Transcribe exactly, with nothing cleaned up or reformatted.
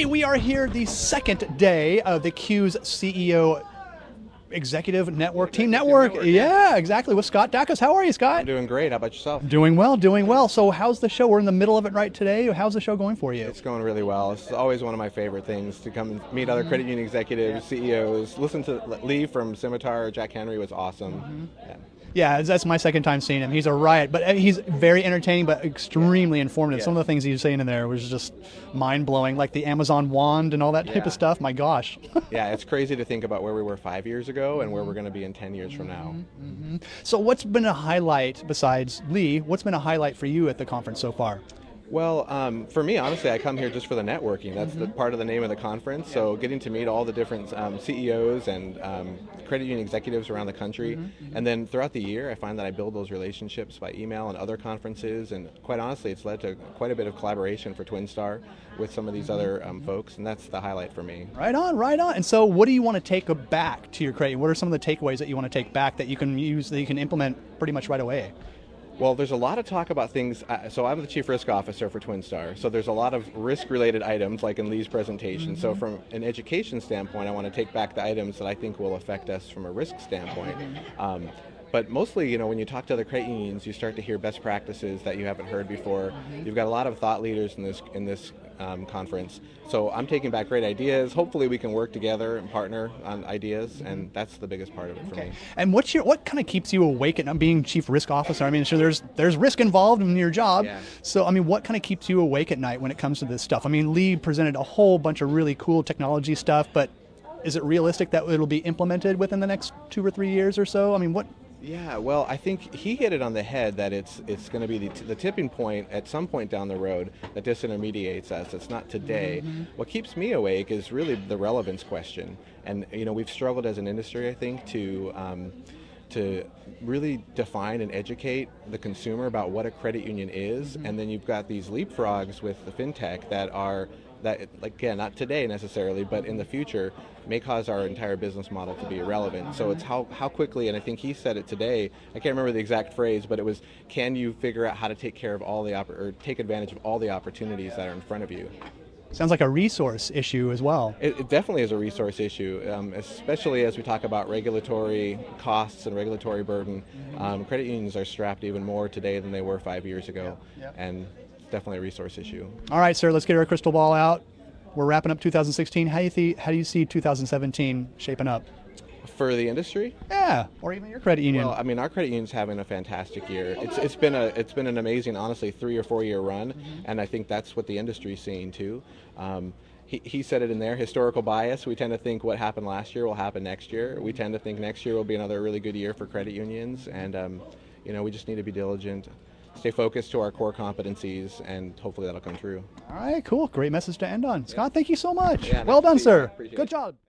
we are here the second day of the Q's C E O Executive Network Team Network. Network yeah, yeah, exactly. With Scott Dacus. How are you, Scott? I'm doing great. How about yourself? Doing well, doing well. So how's the show? We're in the middle of it right today. How's the show going for you? It's going really well. It's always one of my favorite things to come and meet other credit union executives, C E Os. Listen to Lee from Scimitar. Jack Henry was awesome. Mm-hmm. Yeah. Yeah, that's my second time seeing him. He's a riot, but he's very entertaining, but extremely informative. Yeah. Some of the things he was saying in there was just mind-blowing, like the Amazon wand and all that type yeah. of stuff. My gosh. Yeah, it's crazy to think about where we were five years ago and where we're going to be in ten years from now. Mm-hmm. So what's been a highlight, besides Lee, what's been a highlight for you at the conference so far? Well, um, for me, honestly, I come here just for the networking. That's mm-hmm. the part of the name of the conference. Yeah. So getting to meet all the different um, C E Os and um, credit union executives around the country. Mm-hmm. And then throughout the year, I find that I build those relationships by email and other conferences. And quite honestly, it's led to quite a bit of collaboration for TwinStar with some of these other um, folks. And that's the highlight for me. Right on, right on. And so what do you want to take back to your credit? What are some of the takeaways that you want to take back that you can use, that you can implement pretty much right away? Well, there's a lot of talk about things. Uh, so I'm the Chief Risk Officer for TwinStar. So there's a lot of risk-related items, like in Lee's presentation. Mm-hmm. So from an education standpoint, I want to take back the items that I think will affect us from a risk standpoint. Mm-hmm. um, But mostly, you know, when you talk to other credit unions, you start to hear best practices that you haven't heard before. Mm-hmm. You've got a lot of thought leaders in this in this um, conference. So I'm taking back great ideas. Hopefully, we can work together and partner on ideas, mm-hmm. and that's the biggest part of it for okay. me. And what's your what kind of keeps you awake at night, being Chief Risk Officer? I mean, sure, there's there's risk involved in your job. Yeah. So, I mean, what kind of keeps you awake at night when it comes to this stuff? I mean, Lee presented a whole bunch of really cool technology stuff, but is it realistic that it'll be implemented within the next two or three years or so? I mean, what? Yeah, well, I think he hit it on the head that it's it's going to be the, t the tipping point at some point down the road that disintermediates us. It's not today. Mm-hmm. What keeps me awake is really the relevance question. And, you know, we've struggled as an industry, I think, to um, to really define and educate the consumer about what a credit union is. Mm-hmm. And then you've got these leapfrogs with the fintech that are that, like, again, not today necessarily, but in the future, may cause our entire business model to be irrelevant. So it's how, how quickly, and I think he said it today, I can't remember the exact phrase, but it was, can you figure out how to take care of all the, opp or take advantage of all the opportunities that are in front of you? Sounds like a resource issue as well. It, it definitely is a resource issue, um, especially as we talk about regulatory costs and regulatory burden. Um, credit unions are strapped even more today than they were five years ago. Yep. Yep. And definitely a resource issue. All right, sir, let's get our crystal ball out. We're wrapping up two thousand sixteen. How do you see, how do you see two thousand seventeen shaping up? For the industry? Yeah, or even your credit union. Well, I mean, our credit union's having a fantastic year. It's it's been a it's been an amazing, honestly, three or four year run, mm-hmm. and I think that's what the industry's seeing too. Um, he he said it in there, historical bias. We tend to think what happened last year will happen next year. We tend to think next year will be another really good year for credit unions, and um, you know, we just need to be diligent, stay focused to our core competencies, and hopefully that'll come true. All right, cool. Great message to end on. Scott, thank you so much. Yeah, well nice done, sir. Good it. job.